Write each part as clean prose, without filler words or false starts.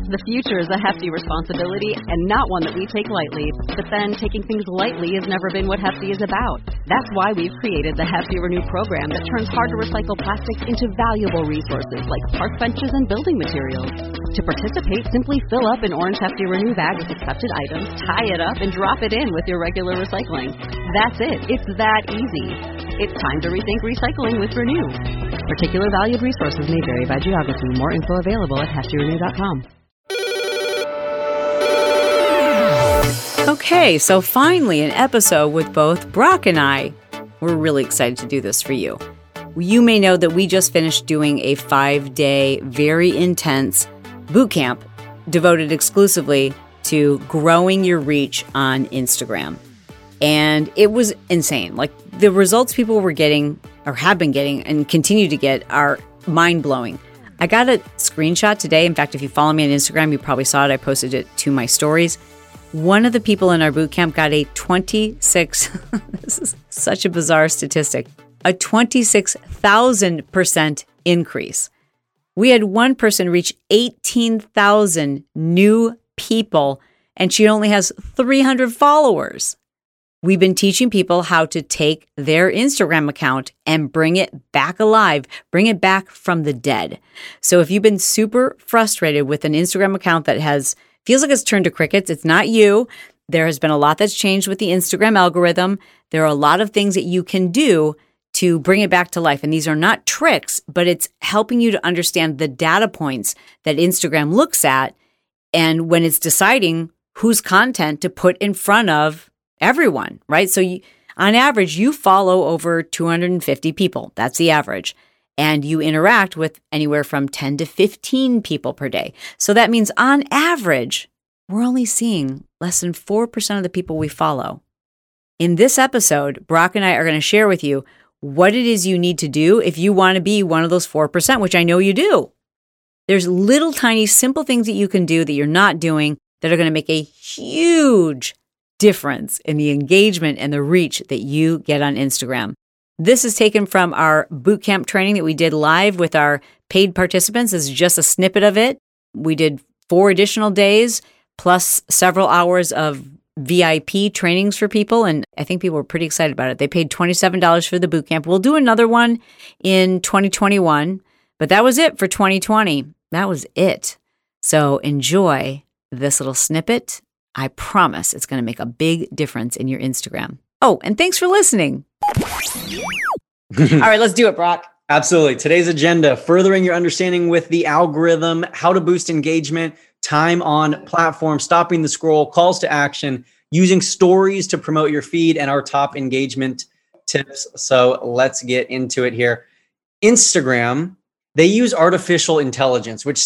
The future is a hefty responsibility and not one that we take lightly. But then taking things lightly has never been what Hefty is about. That's why we've created the Hefty Renew program that turns hard-to-recycle plastics into valuable resources like park benches and building materials. To participate, simply fill up an orange Hefty Renew bag with accepted items, tie it up, and drop it in with your regular recycling. That's it. It's that easy. It's time to rethink recycling with Renew. Particular valued resources may vary by geography. More info available at heftyrenew.com. Okay, so finally an episode with both Brock and I. We're really excited to do this for you. You may know that we just finished doing a 5-day, very intense boot camp devoted exclusively to growing your reach on Instagram. And it was insane. Like, the results people were getting or have been getting and continue to get are mind-blowing. I got a screenshot today. In fact, if you follow me on Instagram, you probably saw it. I posted it to my stories. One of the people in our boot camp got a 26, this is such a bizarre statistic, a 26,000% increase. We had one person reach 18,000 new people, and she only has 300 followers. We've been teaching people how to take their Instagram account and bring it back alive, bring it back from the dead. So if you've been super frustrated with an Instagram account that feels like it's turned to crickets, it's not you. There has been a lot that's changed with the Instagram algorithm. There are a lot of things that you can do to bring it back to life. And these are not tricks, but it's helping you to understand the data points that Instagram looks at and when it's deciding whose content to put in front of everyone, right? So on average, you follow over 250 people. That's the average. And you interact with anywhere from 10 to 15 people per day. So that means on average, we're only seeing less than 4% of the people we follow. In this episode, Brock and I are going to share with you what it is you need to do if you want to be one of those 4%, which I know you do. There's little tiny simple things that you can do that you're not doing that are going to make a huge difference in the engagement and the reach that you get on Instagram. This is taken from our bootcamp training that we did live with our paid participants. This is just a snippet of it. We did 4 additional days plus several hours of VIP trainings for people, and I think people were pretty excited about it. They paid $27 for the bootcamp. We'll do another one in 2021, but that was it for 2020. That was it. So enjoy this little snippet. I promise it's going to make a big difference in your Instagram. Oh, and thanks for listening. All right, let's do it, Brock. Absolutely. Today's agenda, furthering your understanding with the algorithm, how to boost engagement, time on platform, stopping the scroll, calls to action, using stories to promote your feed, and our top engagement tips. So let's get into it here. Instagram, they use artificial intelligence, which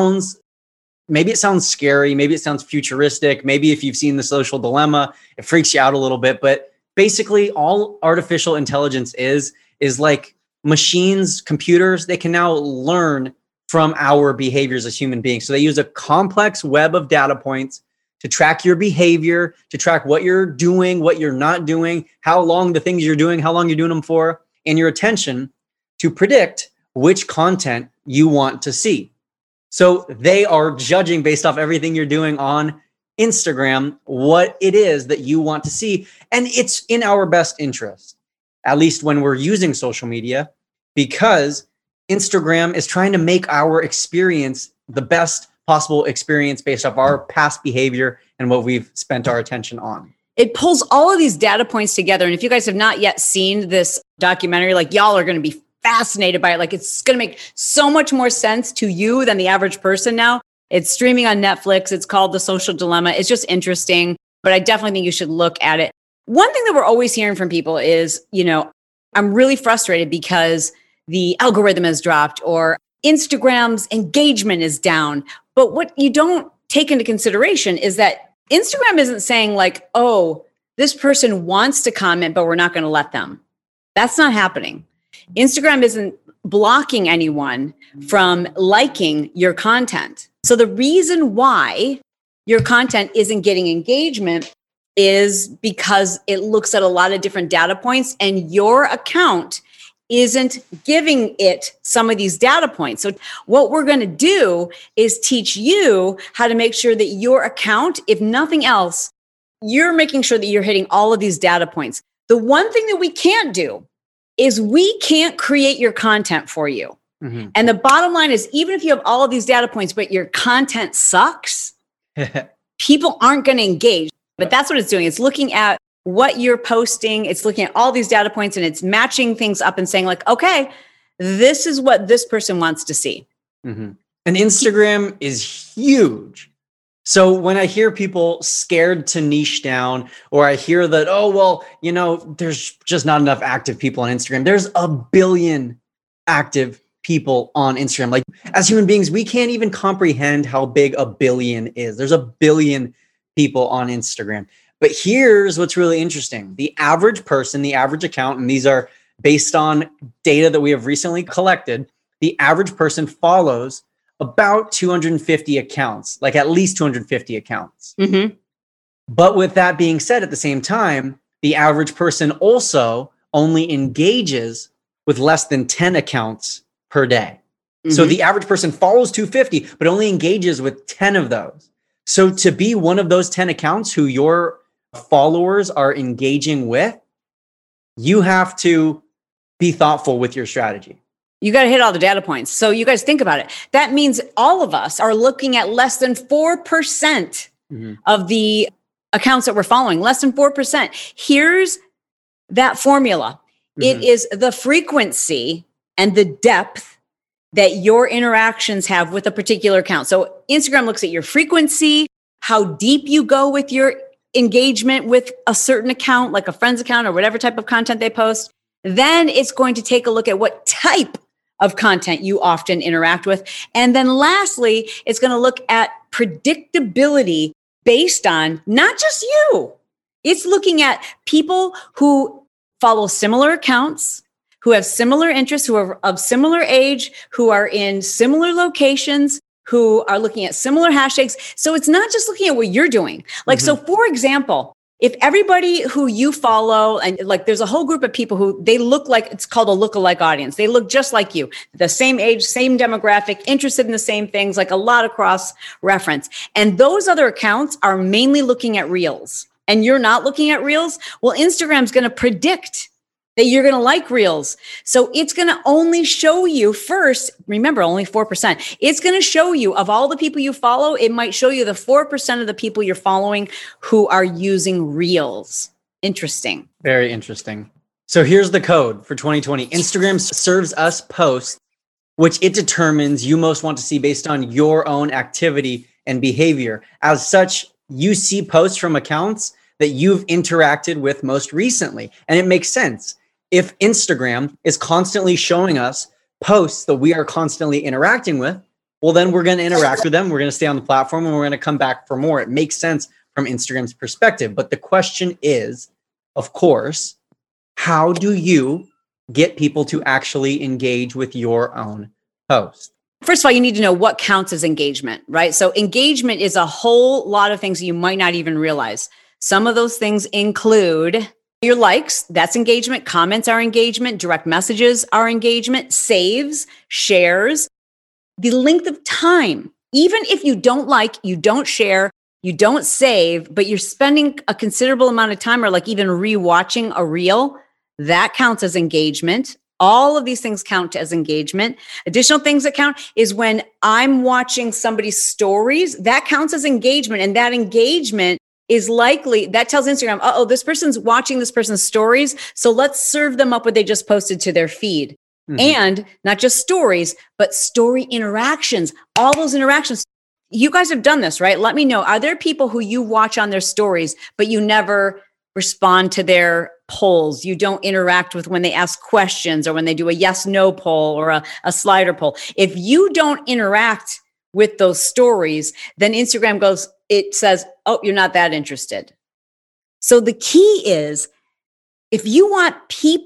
maybe it sounds scary. Maybe it sounds futuristic. Maybe if you've seen The Social Dilemma, it freaks you out a little bit. But basically, all artificial intelligence is like machines, computers. They can now learn from our behaviors as human beings. So they use a complex web of data points to track your behavior, to track what you're doing, what you're not doing, how long the things you're doing, how long you're doing them for, and your attention to predict which content you want to see. So they are judging based off everything you're doing on Instagram, what it is that you want to see. And it's in our best interest, at least when we're using social media, because Instagram is trying to make our experience the best possible experience based off our past behavior and what we've spent our attention on. It pulls all of these data points together. And if you guys have not yet seen this documentary, like, y'all are going to be fascinated by it. Like, it's going to make so much more sense to you than the average person now. It's streaming on Netflix. It's called The Social Dilemma. It's just interesting, but I definitely think you should look at it. One thing that we're always hearing from people is, I'm really frustrated because the algorithm has dropped or Instagram's engagement is down. But what you don't take into consideration is that Instagram isn't saying like, oh, this person wants to comment, but we're not going to let them. That's not happening. Instagram isn't blocking anyone from liking your content. So the reason why your content isn't getting engagement is because it looks at a lot of different data points and your account isn't giving it some of these data points. So what we're going to do is teach you how to make sure that your account, if nothing else, you're making sure that you're hitting all of these data points. The one thing that we can't do is we can't create your content for you. Mm-hmm. And the bottom line is, even if you have all of these data points, but your content sucks, people aren't going to engage. But that's what it's doing. It's looking at what you're posting. It's looking at all these data points and it's matching things up and saying like, okay, this is what this person wants to see. Mm-hmm. And Instagram is huge. So when I hear people scared to niche down, or I hear that, oh, well, there's just not enough active people on Instagram. There's 1 billion active people on Instagram. Like, as human beings, we can't even comprehend how big 1 billion is. There's 1 billion people on Instagram. But here's what's really interesting. The average person, the average account, and these are based on data that we have recently collected, the average person follows about 250 accounts, like at least 250 accounts. Mm-hmm. But with that being said, at the same time, the average person also only engages with less than 10 accounts per day. Mm-hmm. So the average person follows 250, but only engages with 10 of those. So to be one of those 10 accounts who your followers are engaging with, you have to be thoughtful with your strategy. You got to hit all the data points. So you guys think about it. That means all of us are looking at less than 4% mm-hmm. of the accounts that we're following, less than 4%. Here's that formula. Mm-hmm. It is the frequency and the depth that your interactions have with a particular account. So Instagram looks at your frequency, how deep you go with your engagement with a certain account, like a friend's account or whatever type of content they post. Then it's going to take a look at what type of content you often interact with. And then lastly, it's going to look at predictability based on not just you. It's looking at people who follow similar accounts, who have similar interests, who are of similar age, who are in similar locations, who are looking at similar hashtags. So it's not just looking at what you're doing. Like, mm-hmm. So for example, if everybody who you follow, and like there's a whole group of people who they look like, it's called a lookalike audience. They look just like you, the same age, same demographic, interested in the same things, like a lot of cross reference. And those other accounts are mainly looking at reels and you're not looking at reels. Well, Instagram's going to predict that you're going to like reels. So it's going to only show you first, remember, only 4%. It's going to show you of all the people you follow, it might show you the 4% of the people you're following who are using reels. Interesting. Very interesting. So here's the code for 2020. Instagram serves us posts, which it determines you most want to see based on your own activity and behavior. As such, you see posts from accounts that you've interacted with most recently. And it makes sense. If Instagram is constantly showing us posts that we are constantly interacting with, well, then we're going to interact with them. We're going to stay on the platform and we're going to come back for more. It makes sense from Instagram's perspective. But the question is, of course, how do you get people to actually engage with your own post? First of all, you need to know what counts as engagement, right? So engagement is a whole lot of things you might not even realize. Some of those things include your likes, that's engagement. Comments are engagement. Direct messages are engagement. Saves, shares. The length of time, even if you don't like, you don't share, you don't save, but you're spending a considerable amount of time or like even rewatching a reel, that counts as engagement. All of these things count as engagement. Additional things that count is when I'm watching somebody's stories, that counts as engagement. And that engagement is likely, that tells Instagram, this person's watching this person's stories. So let's serve them up what they just posted to their feed. Mm-hmm. And not just stories, but story interactions, all those interactions. You guys have done this, right? Let me know. Are there people who you watch on their stories, but you never respond to their polls? You don't interact with when they ask questions or when they do a yes/no poll or a slider poll. If you don't interact with those stories, then Instagram it says, you're not that interested. So the key is, if you want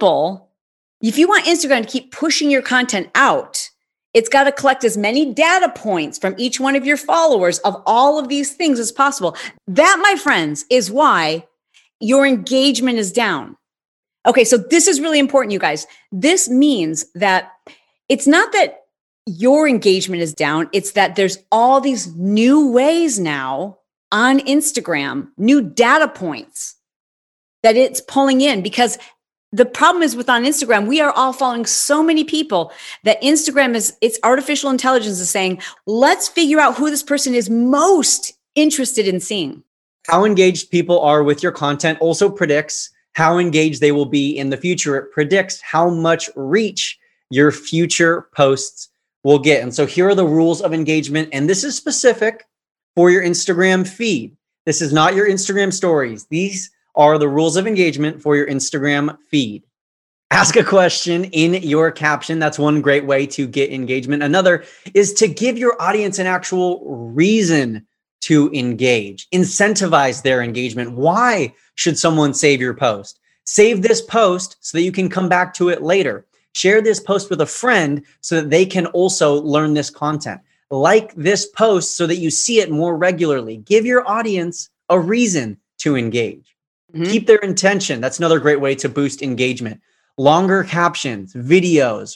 Instagram to keep pushing your content out, it's got to collect as many data points from each one of your followers of all of these things as possible. That, my friends, is why your engagement is down. Okay, so this is really important, you guys. This means that it's not that your engagement is down, it's that there's all these new ways now on Instagram, new data points that it's pulling in, because the problem is with on Instagram, we are all following so many people that Instagram it's artificial intelligence is saying, let's figure out who this person is most interested in seeing. How engaged people are with your content also predicts how engaged they will be in the future. It predicts how much reach your future posts will get. And so here are the rules of engagement. And this is specific for your Instagram feed. This is not your Instagram stories. These are the rules of engagement for your Instagram feed. Ask a question in your caption. That's one great way to get engagement. Another is to give your audience an actual reason to engage. Incentivize their engagement. Why should someone save your post? Save this post so that you can come back to it later. Share this post with a friend so that they can also learn this content. Like this post so that you see it more regularly. Give your audience a reason to engage. Keep their intention. That's another great way to boost engagement. Longer captions, videos,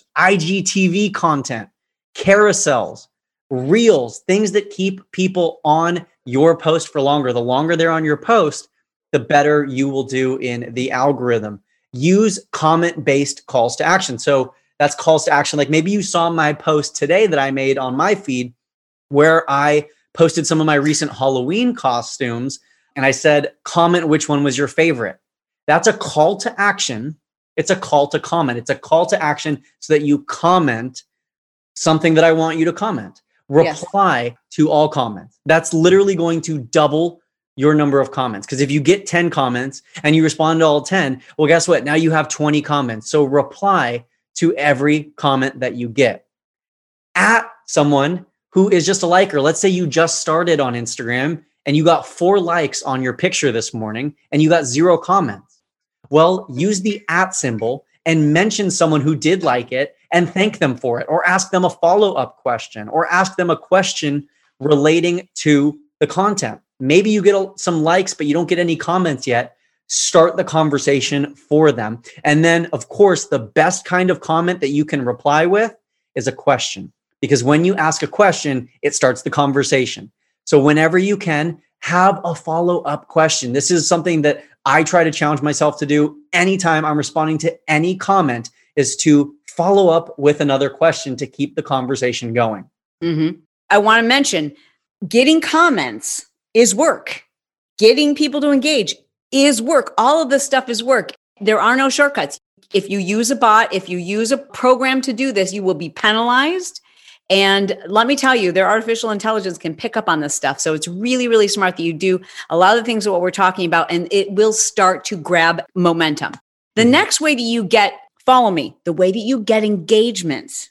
IGTV content, carousels, reels, things that keep people on your post for longer. The longer they're on your post, the better you will do in the algorithm. Use comment-based calls to action. So that's calls to action. Like maybe you saw my post today that I made on my feed where I posted some of my recent Halloween costumes. And I said, comment which one was your favorite. That's a call to action. It's a call to comment. It's a call to action so that you comment something that I want you to comment. Reply to all comments. That's literally going to double your number of comments. Because if you get 10 comments and you respond to all 10, well, guess what? Now you have 20 comments. So reply to every comment that you get. At someone who is just a liker. Let's say you just started on Instagram and you got 4 likes on your picture this morning and you got 0 comments. Well, use the @ symbol and mention someone who did like it and thank them for it, or ask them a follow-up question, or ask them a question relating to the content. Maybe you get some likes, but you don't get any comments yet. Start the conversation for them. And then, of course, the best kind of comment that you can reply with is a question. Because when you ask a question, it starts the conversation. So whenever you can, have a follow-up question. This is something that I try to challenge myself to do anytime I'm responding to any comment, is to follow up with another question to keep the conversation going. I want to mention, getting comments is work. Getting people to engage is work. All of this stuff is work. There are no shortcuts. If you use a bot, if you use a program to do this, you will be penalized. And let me tell you, their artificial intelligence can pick up on this stuff. So it's really, really smart that you do a lot of the things that what we're talking about, and it will start to grab momentum. The next way that you get, follow me, the way that you get engagement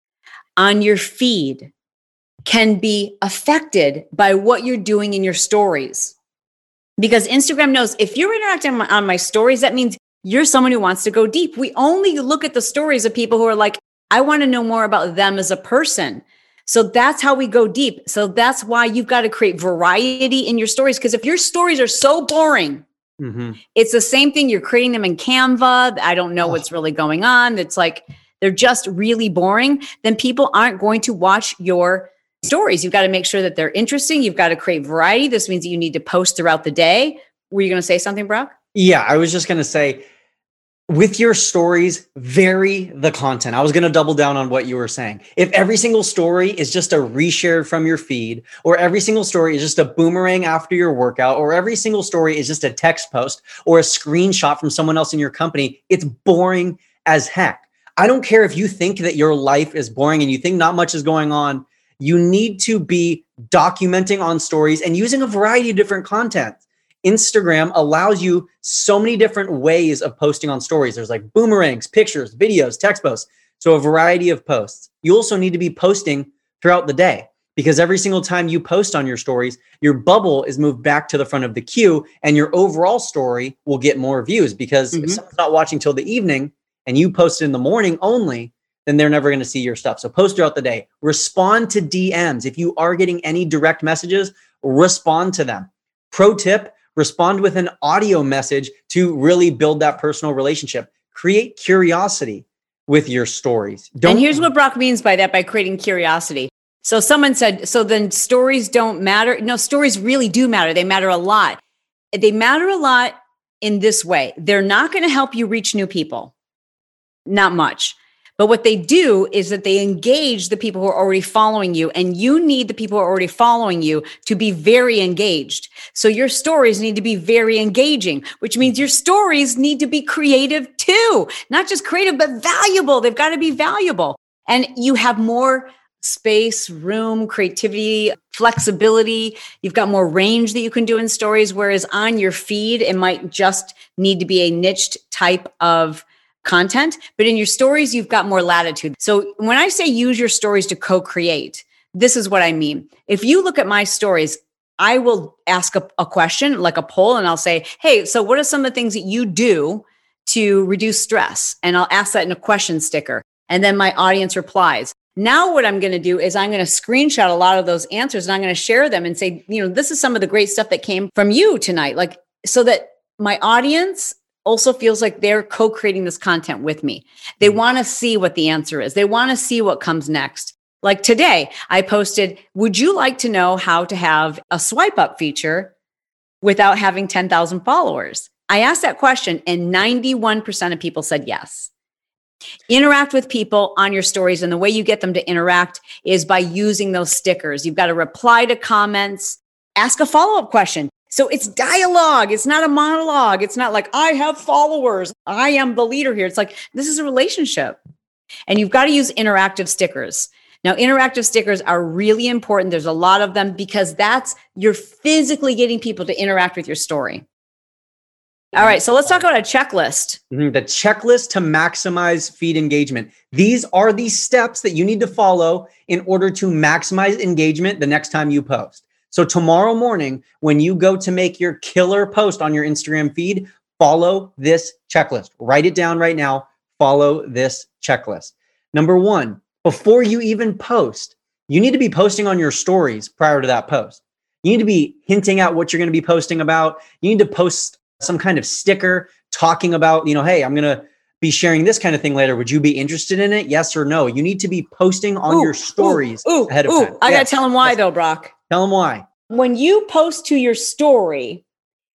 on your feed can be affected by what you're doing in your stories. Because Instagram knows if you're interacting on my stories, that means you're someone who wants to go deep. We only look at the stories of people who are like, I want to know more about them as a person. So that's how we go deep. So that's why you've got to create variety in your stories. Because if your stories are so boring, it's the same thing. You're creating them in Canva. I don't know what's really going on. It's like, they're just really boring. Then people aren't going to watch your stories. You've got to make sure that they're interesting. You've got to create variety. This means that you need to post throughout the day. Were you going to say something, Brock? Yeah, I was just going to say, with your stories, vary the content. I was going to double down on what you were saying. If every single story is just a reshare from your feed, or every single story is just a boomerang after your workout, or every single story is just a text post or a screenshot from someone else in your company, it's boring as heck. I don't care if you think that your life is boring and you think not much is going on. You need to be documenting on stories and using a variety of different content. Instagram allows you so many different ways of posting on stories. There's like boomerangs, pictures, videos, text posts. So a variety of posts. You also need to be posting throughout the day, because every single time you post on your stories, your bubble is moved back to the front of the queue and your overall story will get more views, because if someone's not watching till the evening and you post in the morning only, then they're never going to see your stuff. So post throughout the day. Respond to DMs. If you are getting any direct messages, respond to them. Pro tip, Respond with an audio message to really build that personal relationship. Create curiosity with your stories. And here's what Brock means by that, by creating curiosity. So someone said, so then stories don't matter. No, stories really do matter. They matter a lot. They matter a lot in this way. They're not going to help you reach new people. Not much. But what they do is that they engage the people who are already following you, and you need the people who are already following you to be very engaged. So your stories need to be very engaging, which means your stories need to be creative too. Not just creative, but valuable. They've got to be valuable. And you have more space, room, creativity, flexibility. You've got more range that you can do in stories, whereas on your feed, it might just need to be a niched type of content, but in your stories, you've got more latitude. So when I say use your stories to co-create, this is what I mean. If you look at my stories, I will ask a question, like a poll, and I'll say, hey, so what are some of the things that you do to reduce stress? And I'll ask that in a question sticker. And then my audience replies. Now what I'm going to do is I'm going to screenshot a lot of those answers and I'm going to share them and say, this is some of the great stuff that came from you tonight. Like, so that my audience also feels like they're co-creating this content with me. They want to see what the answer is. They want to see what comes next. Like today, I posted, would you like to know how to have a swipe up feature without having 10,000 followers? I asked that question and 91% of people said yes. Interact with people on your stories. And the way you get them to interact is by using those stickers. You've got to reply to comments, ask a follow-up question. So it's dialogue. It's not a monologue. It's not like, I have followers. I am the leader here. It's like, this is a relationship. And you've got to use interactive stickers. Now, interactive stickers are really important. There's a lot of them because you're physically getting people to interact with your story. All right, so let's talk about a checklist. The checklist to maximize feed engagement. These are the steps that you need to follow in order to maximize engagement the next time you post. So tomorrow morning, when you go to make your killer post on your Instagram feed, follow this checklist. Write it down right now. Follow this checklist. Number one, before you even post, you need to be posting on your stories prior to that post. You need to be hinting at what you're going to be posting about. You need to post some kind of sticker talking about, hey, I'm going to be sharing this kind of thing later. Would you be interested in it? Yes or no? You need to be posting on your stories ahead of time. I got to tell them why though, Brock. Tell them why. When you post to your story,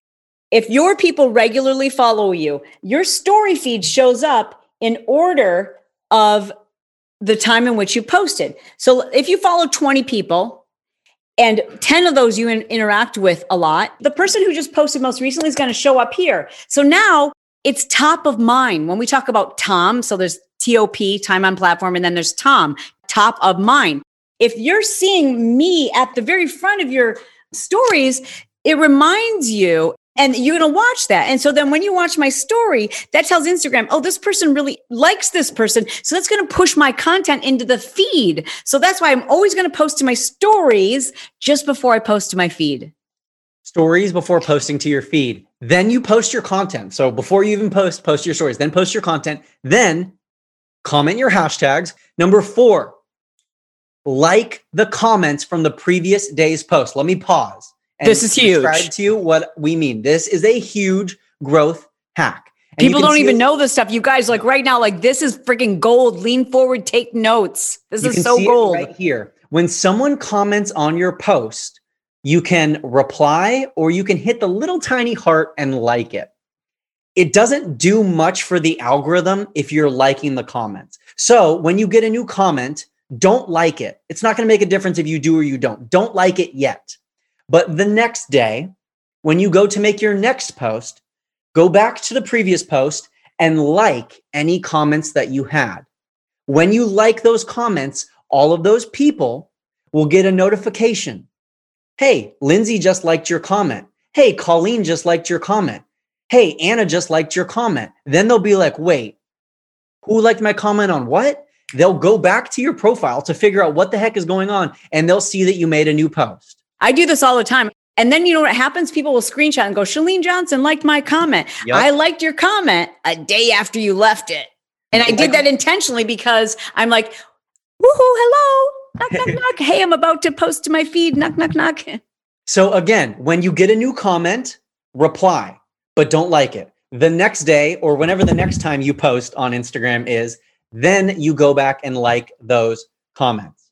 if your people regularly follow you, your story feed shows up in order of the time in which you posted. So if you follow 20 people, and 10 of those you interact with a lot, the person who just posted most recently is going to show up here. So now it's top of mind. When we talk about Tom, so there's TOP, time on platform, and then there's Tom, top of mind. If you're seeing me at the very front of your stories, it reminds you, and you're going to watch that. And so then when you watch my story, that tells Instagram, oh, this person really likes this person. So that's going to push my content into the feed. So that's why I'm always going to post to my stories just before I post to my feed. Stories before posting to your feed. Then you post your content. So before you even post your stories, then post your content, then comment your hashtags. Number 4, like the comments from the previous day's post. Let me pause. And this is huge. Describe to you what we mean. This is a huge growth hack. And people don't even know this stuff. You guys, like right now, like this is freaking gold. Lean forward, take notes. This is so gold. Right here. When someone comments on your post, you can reply or you can hit the little tiny heart and like it. It doesn't do much for the algorithm if you're liking the comments. So when you get a new comment, don't like it. It's not going to make a difference if you do or you don't. Don't like it yet. But the next day, when you go to make your next post, go back to the previous post and like any comments that you had. When you like those comments, all of those people will get a notification. Hey, Lindsay just liked your comment. Hey, Colleen just liked your comment. Hey, Anna just liked your comment. Then they'll be like, wait, who liked my comment on what? They'll go back to your profile to figure out what the heck is going on, and they'll see that you made a new post. I do this all the time. And then you know what happens? People will screenshot and go, Chalene Johnson liked my comment. Yep. I liked your comment a day after you left it. And I did that intentionally because I'm like, woohoo, hello, knock, knock, knock. Hey, I'm about to post to my feed, knock, knock, knock. So again, when you get a new comment, reply, but don't like it. The next day or whenever the next time you post on Instagram is, then you go back and like those comments.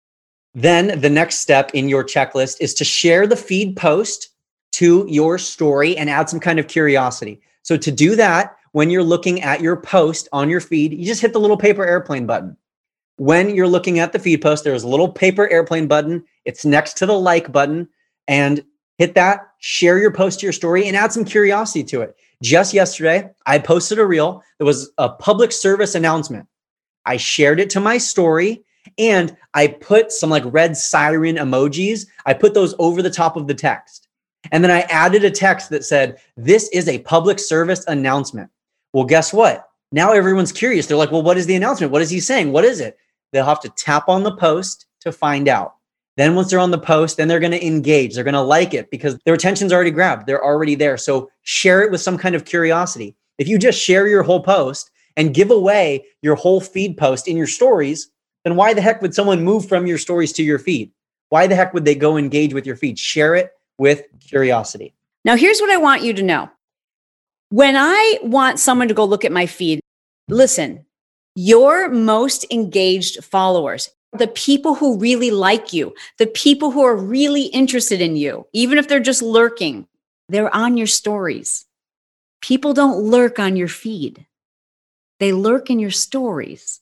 Then the next step in your checklist is to share the feed post to your story and add some kind of curiosity. So to do that, when you're looking at your post on your feed, you just hit the little paper airplane button. When you're looking at the feed post, there's a little paper airplane button. It's next to the like button, and hit that, share your post to your story, and add some curiosity to it. Just yesterday, I posted a reel that was a public service announcement. I shared it to my story, and I put some like red siren emojis. I put those over the top of the text. And then I added a text that said, "This is a public service announcement." Well, guess what? Now everyone's curious. They're like, well, what is the announcement? What is he saying? What is it? They'll have to tap on the post to find out. Then once they're on the post, then they're going to engage. They're going to like it because their attention's already grabbed. They're already there. So share it with some kind of curiosity. If you just share your whole post and give away your whole feed post in your stories, then why the heck would someone move from your stories to your feed? Why the heck would they go engage with your feed? Share it with curiosity. Now, here's what I want you to know. When I want someone to go look at my feed, listen, your most engaged followers, the people who really like you, the people who are really interested in you, even if they're just lurking, they're on your stories. People don't lurk on your feed. They lurk in your stories.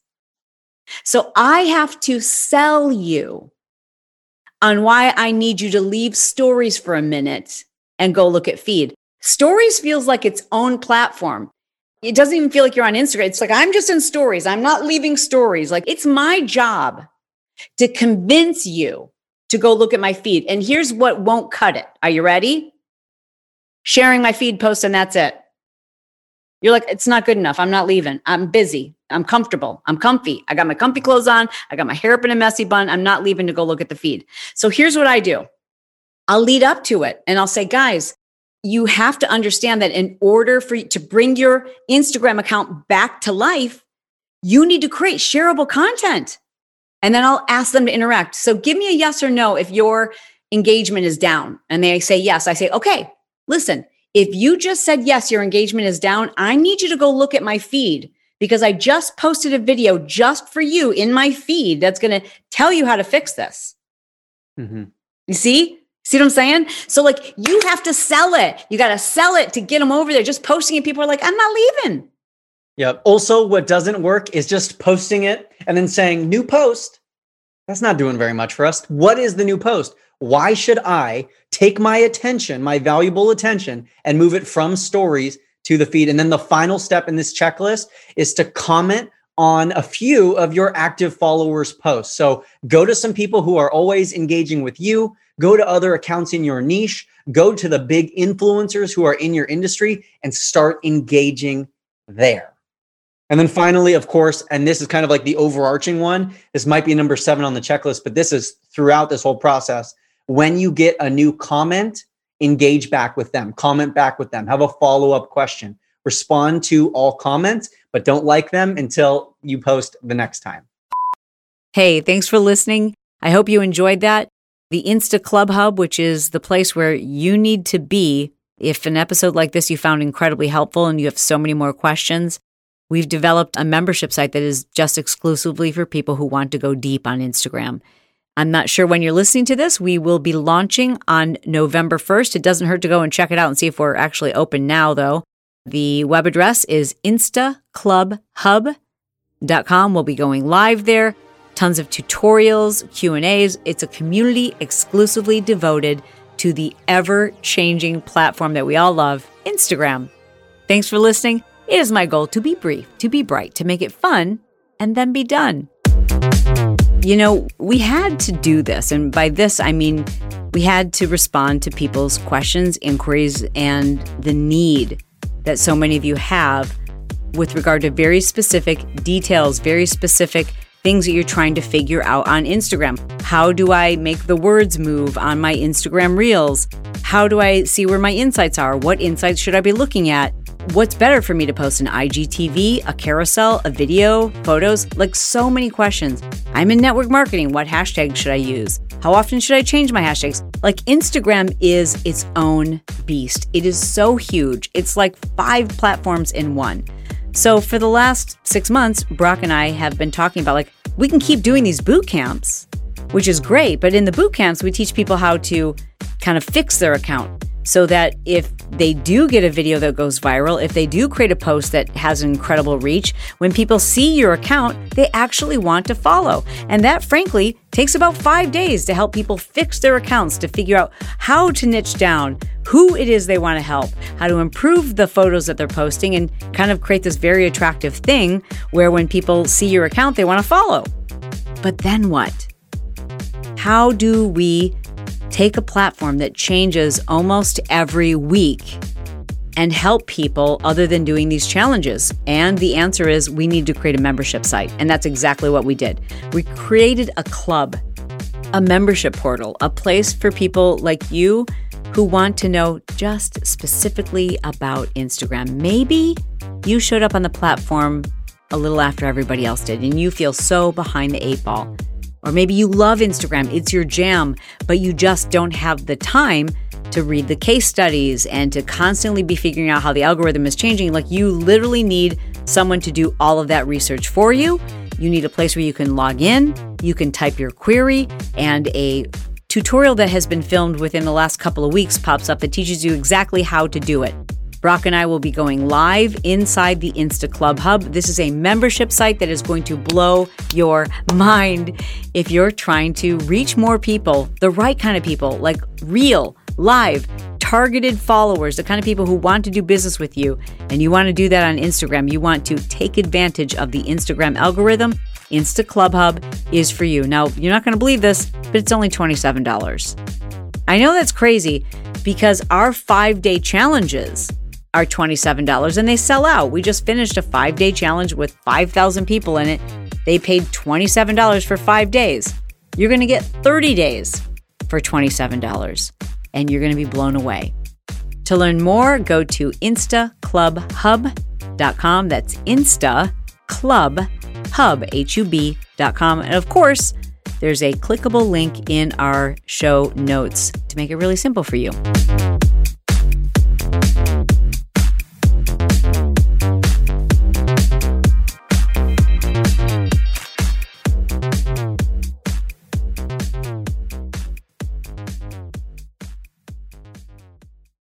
So I have to sell you on why I need you to leave stories for a minute and go look at feed. Stories feels like its own platform. It doesn't even feel like you're on Instagram. It's like, I'm just in stories. I'm not leaving stories. Like, it's my job to convince you to go look at my feed. And here's what won't cut it. Are you ready? Sharing my feed post and that's it. You're like, it's not good enough. I'm not leaving. I'm busy. I'm comfortable. I'm comfy. I got my comfy clothes on. I got my hair up in a messy bun. I'm not leaving to go look at the feed. So here's what I do. I'll lead up to it and I'll say, guys, you have to understand that in order for you to bring your Instagram account back to life, you need to create shareable content. And then I'll ask them to interact. So give me a yes or no if your engagement is down. And they say yes. I say, okay, listen, if you just said yes, your engagement is down, I need you to go look at my feed because I just posted a video just for you in my feed that's going to tell you how to fix this. Mm-hmm. You see? See what I'm saying? So like, you have to sell it. You got to sell it to get them over there. Just posting it. People are like, I'm not leaving. Yep. Also, what doesn't work is just posting it and then saying new post. That's not doing very much for us. What is the new post? Why should I take my attention, my valuable attention, and move it from stories to the feed? And then the final step in this checklist is to comment on a few of your active followers' posts. So go to some people who are always engaging with you, go to other accounts in your niche, go to the big influencers who are in your industry and start engaging there. And then finally, of course, and this is kind of like the overarching one, this might be number 7 on the checklist, but this is throughout this whole process. When you get a new comment, engage back with them, comment back with them, have a follow-up question, respond to all comments, but don't like them until you post the next time. Hey, thanks for listening. I hope you enjoyed that. The Insta Club Hub, which is the place where you need to be if an episode like this you found incredibly helpful and you have so many more questions. We've developed a membership site that is just exclusively for people who want to go deep on Instagram. I'm not sure when you're listening to this. We will be launching on November 1st. It doesn't hurt to go and check it out and see if we're actually open now, though. The web address is instaclubhub.com. We'll be going live there. Tons of tutorials, Q&As. It's a community exclusively devoted to the ever-changing platform that we all love, Instagram. Thanks for listening. It is my goal to be brief, to be bright, to make it fun, and then be done. You know, we had to do this. And by this, I mean, we had to respond to people's questions, inquiries, and the need that so many of you have with regard to very specific details, very specific things that you're trying to figure out on Instagram. How do I make the words move on my Instagram Reels? How do I see where my insights are? What insights should I be looking at? What's better for me to post, an IGTV, a carousel, a video, photos? Like so many questions. I'm in network marketing. What hashtag should I use? How often should I change my hashtags? Like, Instagram is its own beast. It is so huge. It's like 5 platforms in one. So for the last 6 months, Brock and I have been talking about, like, we can keep doing these boot camps, which is great. But in the boot camps, we teach people how to kind of fix their account so that if they do get a video that goes viral, if they do create a post that has an incredible reach, when people see your account, they actually want to follow. And that, frankly, takes about 5 days to help people fix their accounts, to figure out how to niche down who it is they want to help, how to improve the photos that they're posting, and kind of create this very attractive thing where when people see your account, they want to follow. But then what? How do we take a platform that changes almost every week and help people other than doing these challenges? And the answer is we need to create a membership site. And that's exactly what we did. We created a club, a membership portal, a place for people like you who want to know just specifically about Instagram. Maybe you showed up on the platform a little after everybody else did and you feel so behind the 8 ball. Or maybe you love Instagram, it's your jam, but you just don't have the time to read the case studies and to constantly be figuring out how the algorithm is changing. Like, you literally need someone to do all of that research for you. You need a place where you can log in, you can type your query, and a tutorial that has been filmed within the last couple of weeks pops up that teaches you exactly how to do it. Brock and I will be going live inside the Insta Club Hub. This is a membership site that is going to blow your mind if you're trying to reach more people, the right kind of people, like real, live, targeted followers, the kind of people who want to do business with you, and you want to do that on Instagram. You want to take advantage of the Instagram algorithm. Insta Club Hub is for you. Now, you're not going to believe this, but it's only $27. I know that's crazy because our 5-day challenges are $27 and they sell out. We just finished a 5-day challenge with 5,000 people in it. They paid $27 for 5 days. You're going to get 30 days for $27 and you're going to be blown away. To learn more, go to instaclubhub.com. That's instaclubhub.com. And of course, there's a clickable link in our show notes to make it really simple for you.